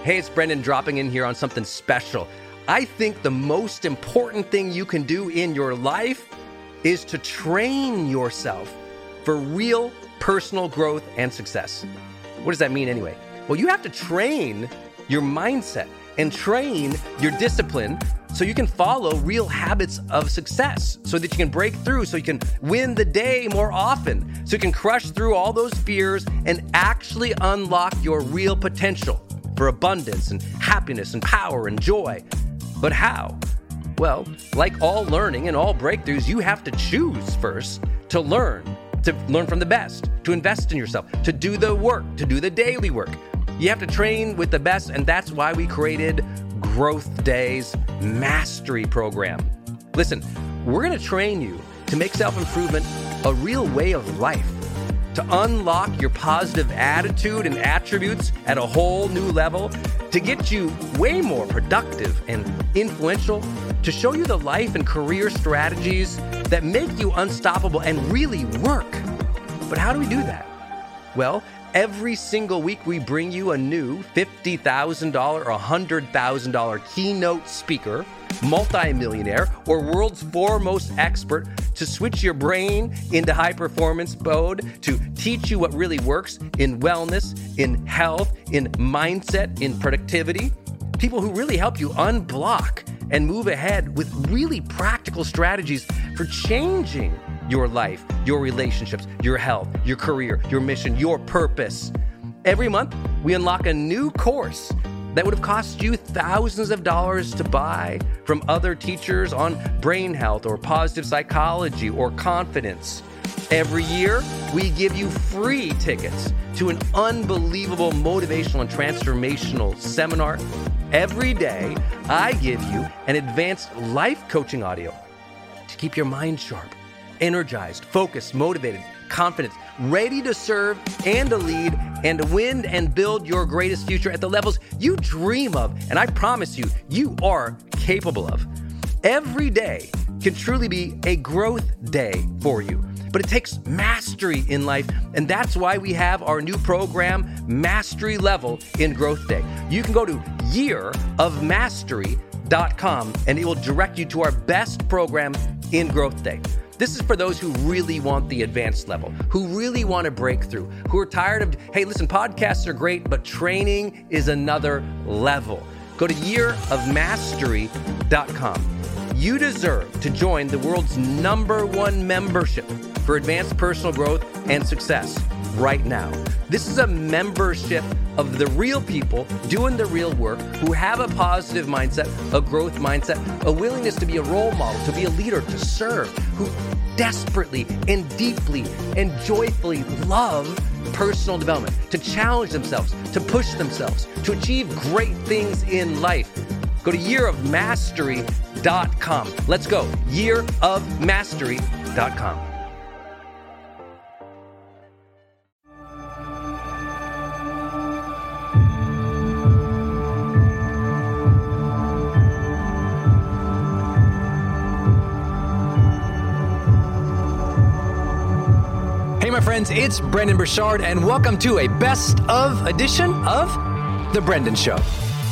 Hey, it's Brendan dropping in here on something special. I think the most important thing you can do in your life is to train yourself for real personal growth and success. What does that mean anyway? Well, you have to train your mindset and train your discipline so you can follow real habits of success, so that you can break through, so you can win the day more often, so you can crush through all those fears and actually unlock your real potential for abundance and happiness and power and joy. But how? Well, like all learning and all breakthroughs, you have to choose first to learn from the best, to invest in yourself, to do the work, to do the daily work. You have to train with the best, and that's why we created Growth Day's Mastery Program. Listen, we're going to train you to make self-improvement a real way of life, to unlock your positive attitude and attributes at a whole new level, to get you way more productive and influential, to show you the life and career strategies that make you unstoppable and really work. But how do we do that? Well, every single week we bring you a new $50,000 or $100,000 keynote speaker, multimillionaire, or world's foremost expert to switch your brain into high performance mode, to teach you what really works in wellness, in health, in mindset, in productivity. People who really help you unblock and move ahead with really practical strategies for changing your life, your relationships, your health, your career, your mission, your purpose. Every month, we unlock a new course that would have cost you thousands of dollars to buy from other teachers on brain health or positive psychology or confidence. Every year, we give you free tickets to an unbelievable motivational and transformational seminar. Every day, I give you an advanced life coaching audio to keep your mind sharp, energized, focused, motivated, confident, ready to serve and to lead and to win and build your greatest future at the levels you dream of. And I promise you, you are capable of. Every day can truly be a growth day for you. But it takes mastery in life, and that's why we have our new program, Mastery Level in Growth Day. You can go to yearofmastery.com, and it will direct you to our best program in Growth Day. This is for those who really want the advanced level, who really want to break through, who are tired of, hey, listen, podcasts are great, but training is another level. Go to yearofmastery.com. You deserve to join the world's #1 membership for advanced personal growth and success right now. This is a membership of the real people doing the real work, who have a positive mindset, a growth mindset, a willingness to be a role model, to be a leader, to serve, who desperately and deeply and joyfully love personal development, to challenge themselves, to push themselves, to achieve great things in life. Go to yearofmastery.com. Let's go. yearofmastery.com. Hey, my friends, it's Brendon Burchard, and welcome to a best of edition of The Brendan Show.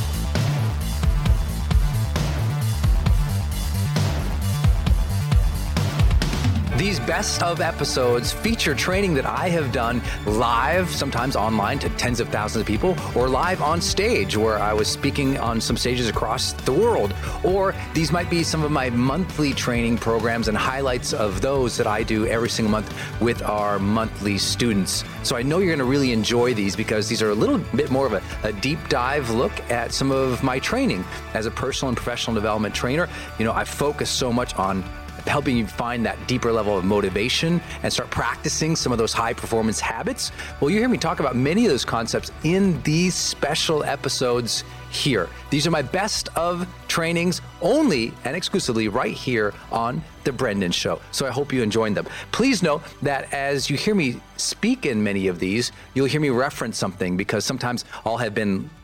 These best of episodes feature training that I have done live, sometimes online to tens of thousands of people, or live on stage where I was speaking on some stages across the world. Or these might be some of my monthly training programs and highlights of those that I do every single month with our monthly students. So I know you're going to really enjoy these because these are a little bit more of a deep dive look at some of my training as a personal and professional development trainer. You know, I focus so much on helping you find that deeper level of motivation and start practicing some of those high performance habits. Well, you hear me talk about many of those concepts in these special episodes here. These are my best of trainings only and exclusively right here on The Brendan Show. So I hope you enjoyed them. Please know that as you hear me speak in many of these, you'll hear me reference something because sometimes I'll have been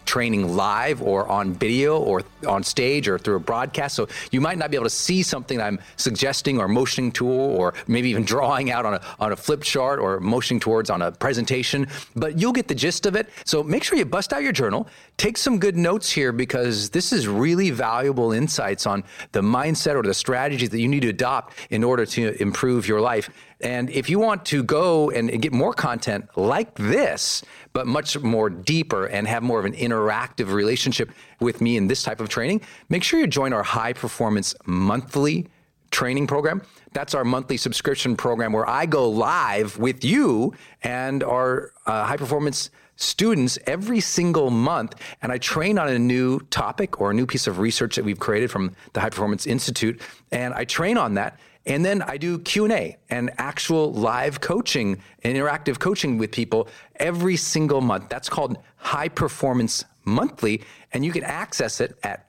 training live or on video or on stage or through a broadcast. So you might not be able to see something I'm suggesting or motioning to, or maybe even drawing out on a flip chart or motioning towards on a presentation, but you'll get the gist of it. So make sure you bust out your journal, take some good notes here, because this is really valuable insights on the mindset or the strategies that you need to adopt in order to improve your life. And if you want to go and get more content like this, but much more deeper and have more of an interactive relationship with me in this type of training, make sure you join our High Performance Monthly training program. That's our monthly subscription program where I go live with you and our high performance students every single month, and I train on a new topic or a new piece of research that we've created from the High Performance Institute, and I train on that. And then I do Q&A and actual live coaching and interactive coaching with people every single month. That's called High Performance Monthly, and you can access it at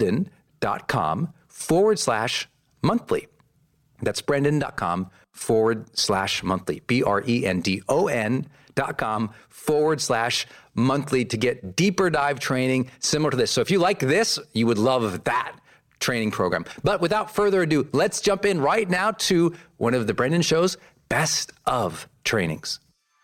brendon.com/monthly. That's brendon.com/monthly, BRENDON.com/monthly to get deeper dive training similar to this. So if you like this, you would love that training program. But without further ado, let's jump in right now to one of the Brendon Show's best of trainings.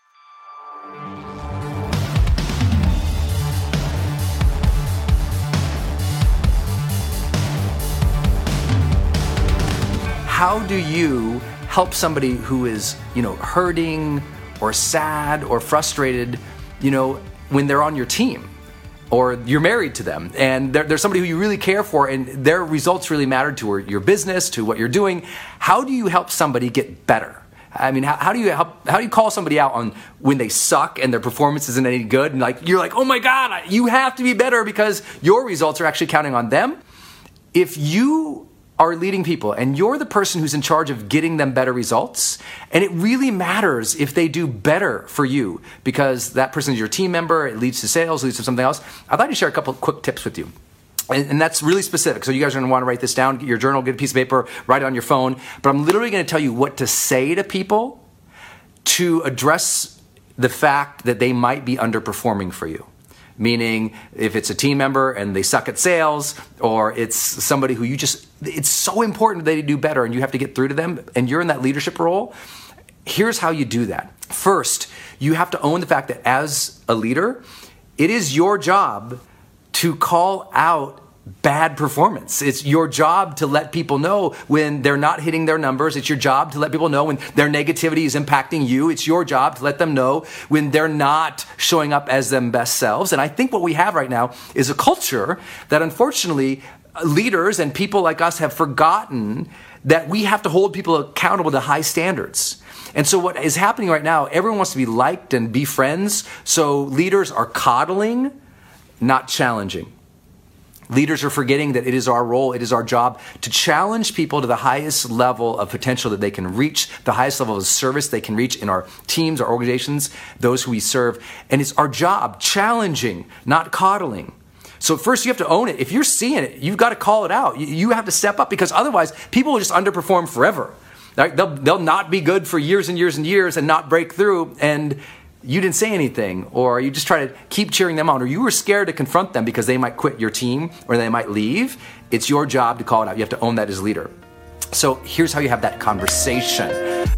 How do you help somebody who is, hurting or sad or frustrated, when they're on your team? Or you're married to them, and they're somebody who you really care for, and their results really matter to your business, to what you're doing. How do you help somebody get better? I mean, how do you call somebody out on when they suck and their performance isn't any good, and you're like, oh my God, you have to be better because your results are actually counting on them? If you are leading people and you're the person who's in charge of getting them better results, and it really matters if they do better for you because that person is your team member, it leads to sales, leads to something else, I'd like to share a couple of quick tips with you. And that's really specific. So you guys are going to want to write this down, get your journal, get a piece of paper, write it on your phone. But I'm literally going to tell you what to say to people to address the fact that they might be underperforming for you. Meaning, if it's a team member and they suck at sales, or it's somebody who it's so important that they do better and you have to get through to them and you're in that leadership role, here's how you do that. First, you have to own the fact that as a leader, it is your job to call out bad performance. It's your job to let people know when they're not hitting their numbers. It's your job to let people know when their negativity is impacting you. It's your job to let them know when they're not showing up as them best selves. And I think what we have right now is a culture that unfortunately leaders and people like us have forgotten that we have to hold people accountable to high standards. And so what is happening right now, everyone wants to be liked and be friends. So leaders are coddling, not challenging. Leaders are forgetting that it is our role, it is our job to challenge people to the highest level of potential that they can reach, the highest level of service they can reach in our teams, our organizations, those who we serve. And it's our job, challenging, not coddling. So first you have to own it. If you're seeing it, you've got to call it out. You have to step up, because otherwise people will just underperform forever. They'll not be good for years and years and years and not break through, and you didn't say anything, or you just try to keep cheering them on, or you were scared to confront them because they might quit your team or they might leave. It's your job to call it out. You have to own that as leader. So here's how you have that conversation.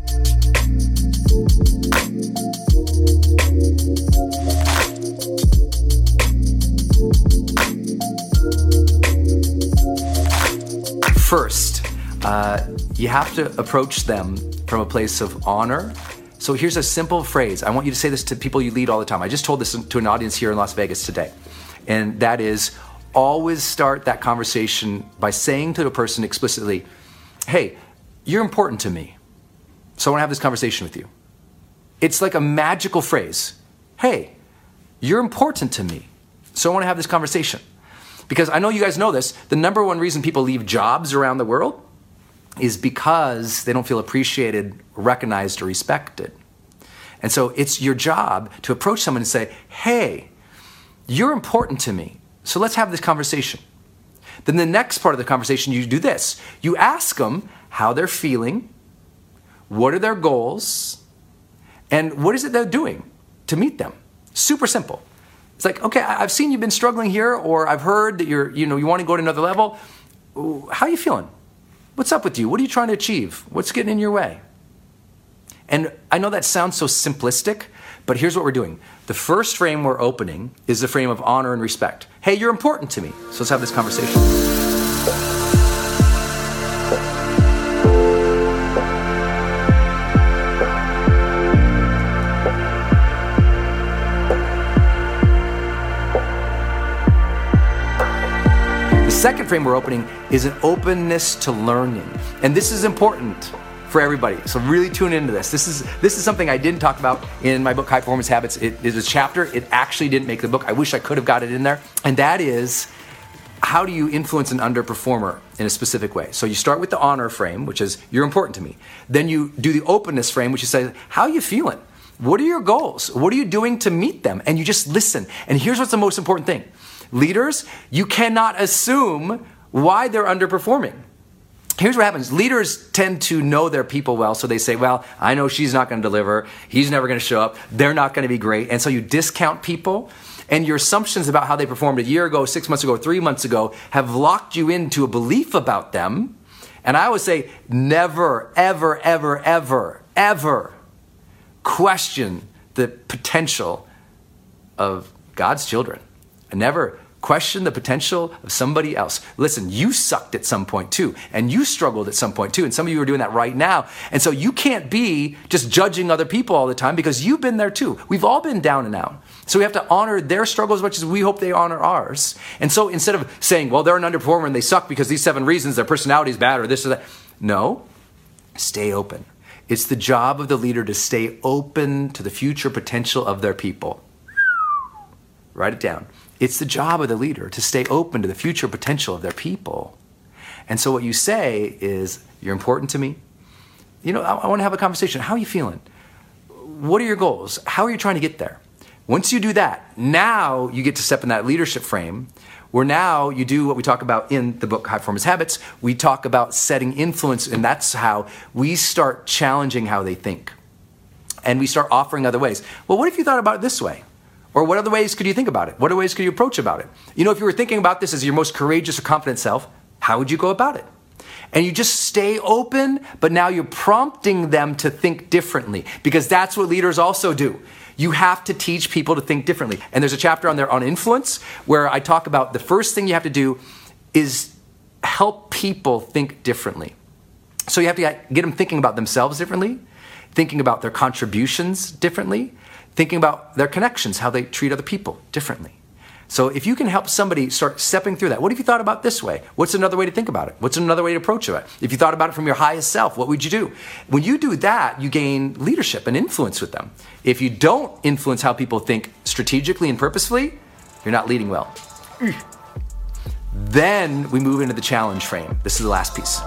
First, you have to approach them from a place of honor. So here's a simple phrase. I want you to say this to people you lead all the time. I just told this to an audience here in Las Vegas today. And that is, always start that conversation by saying to the person explicitly, hey, you're important to me, so I want to have this conversation with you. It's like a magical phrase. Hey, you're important to me, so I want to have this conversation. Because I know you guys know this, the number one reason people leave jobs around the world is because they don't feel appreciated, recognized, or respected. And so it's your job to approach someone and say, hey, you're important to me, so let's have this conversation. Then the next part of the conversation, you do this. You ask them how they're feeling, what are their goals, and what is it they're doing to meet them. Super simple. It's like, okay, I've seen you've been struggling here, or I've heard that you want to go to another level. How are you feeling? What's up with you? What are you trying to achieve? What's getting in your way? And I know that sounds so simplistic, but here's what we're doing. The first frame we're opening is the frame of honor and respect. Hey, you're important to me, so let's have this conversation. The second frame we're opening is an openness to learning. And this is important for everybody. So really tune into this. This is something I didn't talk about in my book, High Performance Habits. It is a chapter. It actually didn't make the book. I wish I could have got it in there. And that is, how do you influence an underperformer in a specific way? So you start with the honor frame, which is, you're important to me. Then you do the openness frame, which is, say, how are you feeling? What are your goals? What are you doing to meet them? And you just listen. And here's what's the most important thing. Leaders, you cannot assume why they're underperforming. Here's what happens. Leaders tend to know their people well, so they say, well, I know she's not going to deliver. He's never going to show up. They're not going to be great. And so you discount people, and your assumptions about how they performed a year ago, 6 months ago, 3 months ago have locked you into a belief about them. And I always say, never, ever, ever, ever, ever question the potential of God's children. And never question the potential of somebody else. Listen, you sucked at some point too, and you struggled at some point too, and some of you are doing that right now. And so you can't be just judging other people all the time, because you've been there too. We've all been down and out. So we have to honor their struggles as much as we hope they honor ours. And so instead of saying, well, they're an underperformer and they suck because these 7 reasons, their personality is bad or this or that. No, stay open. It's the job of the leader to stay open to the future potential of their people. Write it down. It's the job of the leader to stay open to the future potential of their people. And so what you say is, you're important to me. I want to have a conversation. How are you feeling? What are your goals? How are you trying to get there? Once you do that, now you get to step in that leadership frame, where now you do what we talk about in the book, High Performance Habits. We talk about setting influence, and that's how we start challenging how they think. And we start offering other ways. Well, what if you thought about it this way? Or what other ways could you think about it? What other ways could you approach about it? If you were thinking about this as your most courageous or confident self, how would you go about it? And you just stay open, but now you're prompting them to think differently, because that's what leaders also do. You have to teach people to think differently. And there's a chapter on there on influence where I talk about the first thing you have to do is help people think differently. So you have to get them thinking about themselves differently, thinking about their contributions differently, thinking about their connections, how they treat other people differently. So if you can help somebody start stepping through that, what if you thought about this way? What's another way to think about it? What's another way to approach it? If you thought about it from your highest self, what would you do? When you do that, you gain leadership and influence with them. If you don't influence how people think strategically and purposefully, you're not leading well. Then we move into the challenge frame. This is the last piece.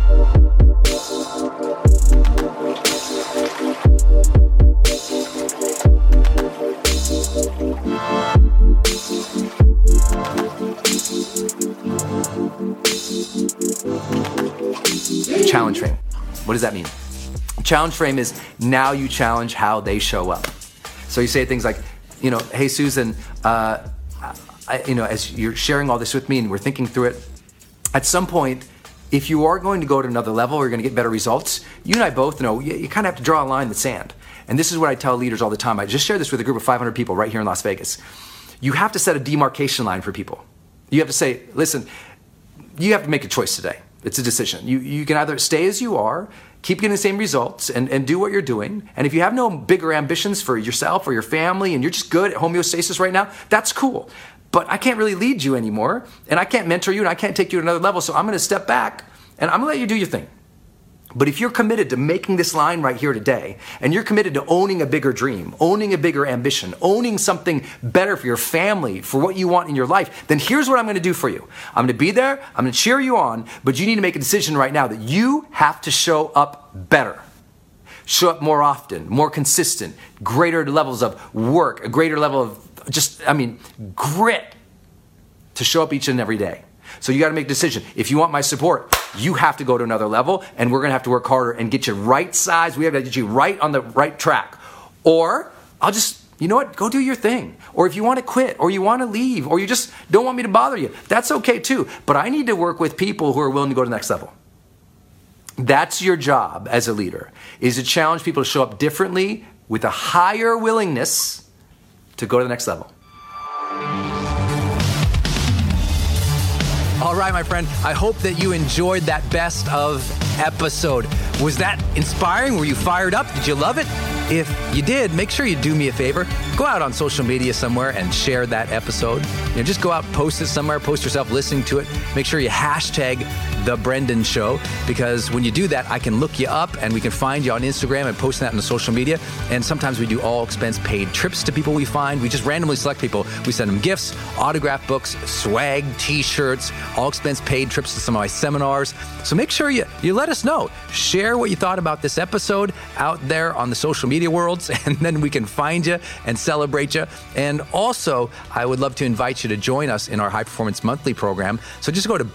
Challenge frame. What does that mean? Challenge frame is, now you challenge how they show up. So you say things like, hey, Susan, as you're sharing all this with me and we're thinking through it, at some point, if you are going to go to another level or you're going to get better results, you and I both know you kind of have to draw a line in the sand. And this is what I tell leaders all the time. I just shared this with a group of 500 people right here in Las Vegas. You have to set a demarcation line for people. You have to say, listen, you have to make a choice today. It's a decision. You can either stay as you are, keep getting the same results, and do what you're doing. And if you have no bigger ambitions for yourself or your family, and you're just good at homeostasis right now, that's cool. But I can't really lead you anymore, and I can't mentor you, and I can't take you to another level, so I'm going to step back, and I'm going to let you do your thing. But if you're committed to making this line right here today, and you're committed to owning a bigger dream, owning a bigger ambition, owning something better for your family, for what you want in your life, then here's what I'm going to do for you. I'm going to be there, I'm going to cheer you on, but you need to make a decision right now that you have to show up better. Show up more often, more consistent, greater levels of work, a greater level of grit to show up each and every day. So you got to make a decision. If you want my support, you have to go to another level, and we're going to have to work harder and get you right size. We have to get you right on the right track. Or I'll just you know what? Go do your thing. Or if you want to quit, or you want to leave, or you just don't want me to bother you, that's okay too. But I need to work with people who are willing to go to the next level. That's your job as a leader, is to challenge people to show up differently with a higher willingness to go to the next level. All right, my friend, I hope that you enjoyed that best of episode. Was that inspiring? Were you fired up? Did you love it? If you did, make sure you do me a favor. Go out on social media somewhere and share that episode. Just go out, post it somewhere, post yourself listening to it. Make sure you hashtag The Brendon Show, because when you do that, I can look you up and we can find you on Instagram and post that on the social media. And sometimes we do all expense paid trips to people we find. We just randomly select people. We send them gifts, autographed books, swag, t-shirts, all expense paid trips to some of my seminars. So make sure you let us know. Share what you thought about this episode out there on the social media worlds, and then we can find you and celebrate you. And also, I would love to invite you to join us in our High Performance Monthly program. So just go to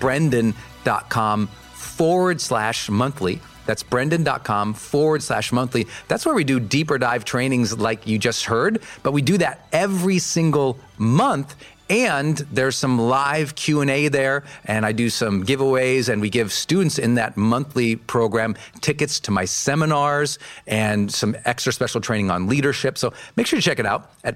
brendon.com/monthly. That's brendon.com/monthly. That's where we do deeper dive trainings like you just heard, but we do that every single month. And there's some live Q&A there, and I do some giveaways, and we give students in that monthly program tickets to my seminars and some extra special training on leadership. So make sure to check it out at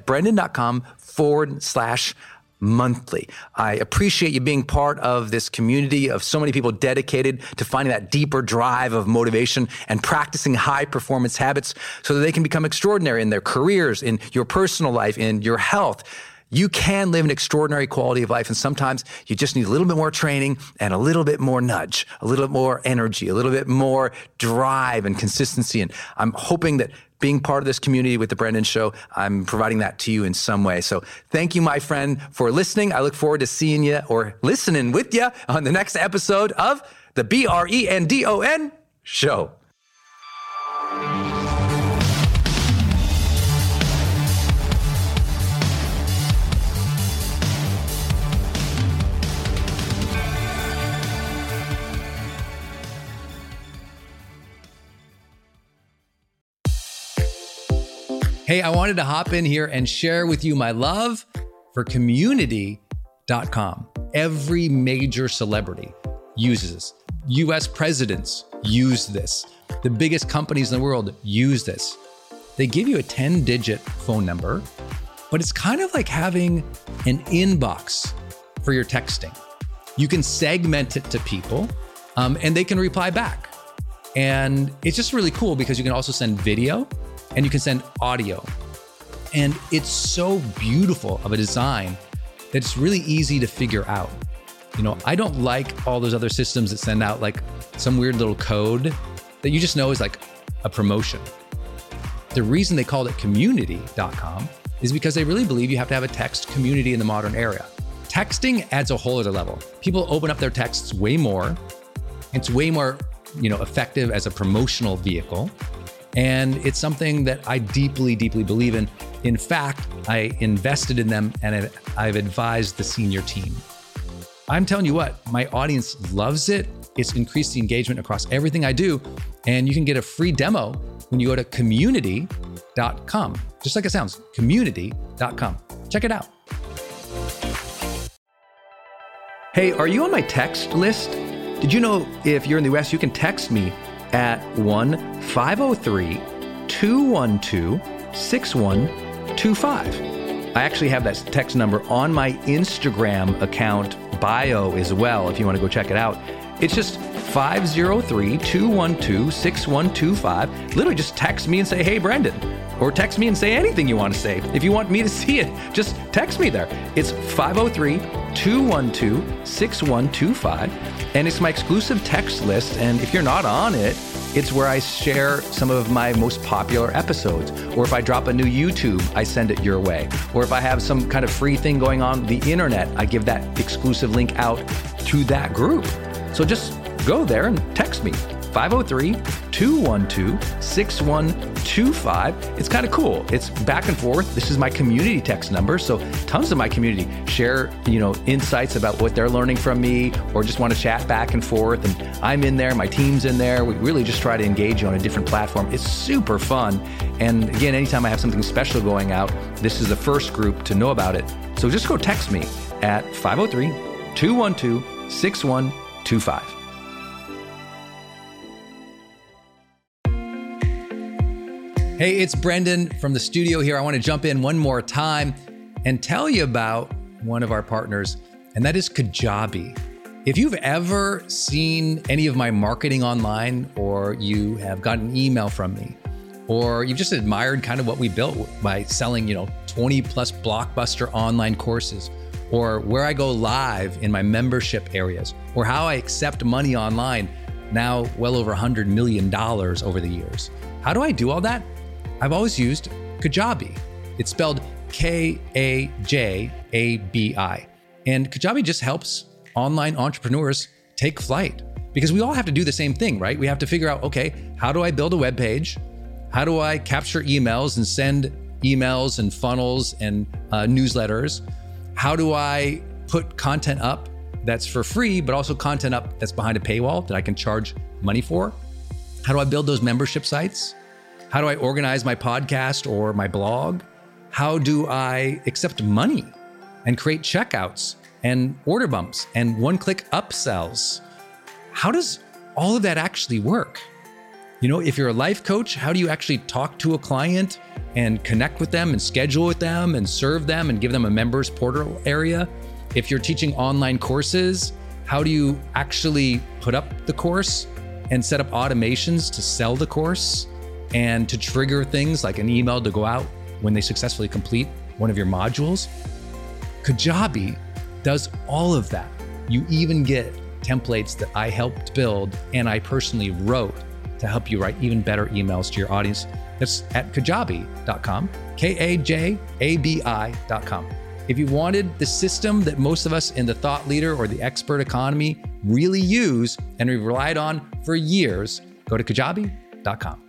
brendon.com/monthly. I appreciate you being part of this community of so many people dedicated to finding that deeper drive of motivation and practicing high performance habits so that they can become extraordinary in their careers, in your personal life, in your health. You can live an extraordinary quality of life, and sometimes you just need a little bit more training and a little bit more nudge, a little bit more energy, a little bit more drive and consistency. And I'm hoping that being part of this community with The Brendon Show, I'm providing that to you in some way. So thank you, my friend, for listening. I look forward to seeing you or listening with you on the next episode of the BRENDON Show. Hey, I wanted to hop in here and share with you my love for Community.com. Every major celebrity uses this. US presidents use this. The biggest companies in the world use this. They give you a 10-digit phone number, but it's kind of like having an inbox for your texting. You can segment it to people, and they can reply back. And it's just really cool because you can also send video, and you can send audio. And it's so beautiful of a design that it's really easy to figure out. I don't like all those other systems that send out like some weird little code that you just know is like a promotion. The reason they called it Community.com is because they really believe you have to have a text community in the modern era. Texting adds a whole other level. People open up their texts way more. It's way more, effective as a promotional vehicle. And it's something that I deeply, deeply believe in. In fact, I invested in them and I've advised the senior team. I'm telling you what, my audience loves it. It's increased the engagement across everything I do. And you can get a free demo when you go to community.com. Just like it sounds, community.com. Check it out. Hey, are you on my text list? Did you know if you're in the US, you can text me at 1-503-212-6125. I actually have that text number on my Instagram account bio as well, if you want to go check it out. It's just 503-212-6125. Literally just text me and say, hey, Brendon. Or text me and say anything you want to say. If you want me to see it, just text me there. It's 503-212-6125. And it's my exclusive text list. And if you're not on it, it's where I share some of my most popular episodes. Or if I drop a new YouTube, I send it your way. Or if I have some kind of free thing going on the internet, I give that exclusive link out to that group. So just go there and text me, 503-212-6125. It's kind of cool. It's back and forth. This is my community text number. So tons of my community share, insights about what they're learning from me, or just want to chat back and forth. And I'm in there, my team's in there. We really just try to engage you on a different platform. It's super fun. And again, anytime I have something special going out, this is the first group to know about it. So just go text me at 503-212-6125. Hey, it's Brendan from the studio here. I want to jump in one more time and tell you about one of our partners, and that is Kajabi. If you've ever seen any of my marketing online, or you have gotten an email from me, or you've just admired kind of what we built by selling, 20 plus blockbuster online courses, or where I go live in my membership areas, or how I accept money online, now well over $100 million over the years. How do I do all that? I've always used Kajabi. It's spelled Kajabi. And Kajabi just helps online entrepreneurs take flight, because we all have to do the same thing, right? We have to figure out, okay, how do I build a web page? How do I capture emails and send emails and funnels and newsletters? How do I put content up that's for free, but also content up that's behind a paywall that I can charge money for? How do I build those membership sites? How do I organize my podcast or my blog? How do I accept money and create checkouts and order bumps and one-click upsells? How does all of that actually work? If you're a life coach, how do you actually talk to a client and connect with them and schedule with them and serve them and give them a members portal area? If you're teaching online courses, how do you actually put up the course and set up automations to sell the course and to trigger things like an email to go out when they successfully complete one of your modules? Kajabi does all of that. You even get templates that I helped build and I personally wrote to help you write even better emails to your audience. That's at kajabi.com, Kajabi.com. If you wanted the system that most of us in the thought leader or the expert economy really use and we've relied on for years, go to kajabi.com.